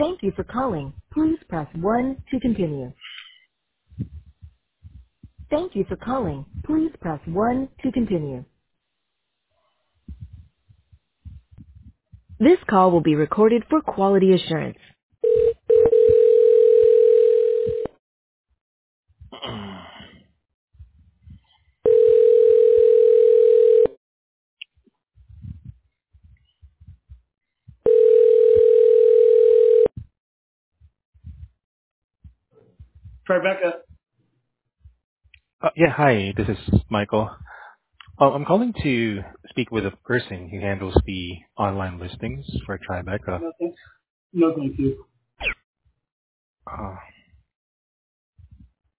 Thank you for calling. Please press 1 to continue. Thank you for calling. Please press 1 to continue. This call will be recorded for quality assurance. Tribeca. Yeah, hi, this is Michael. I'm calling to speak with a person who handles the online listings for Tribeca. No, thank, no, thank you.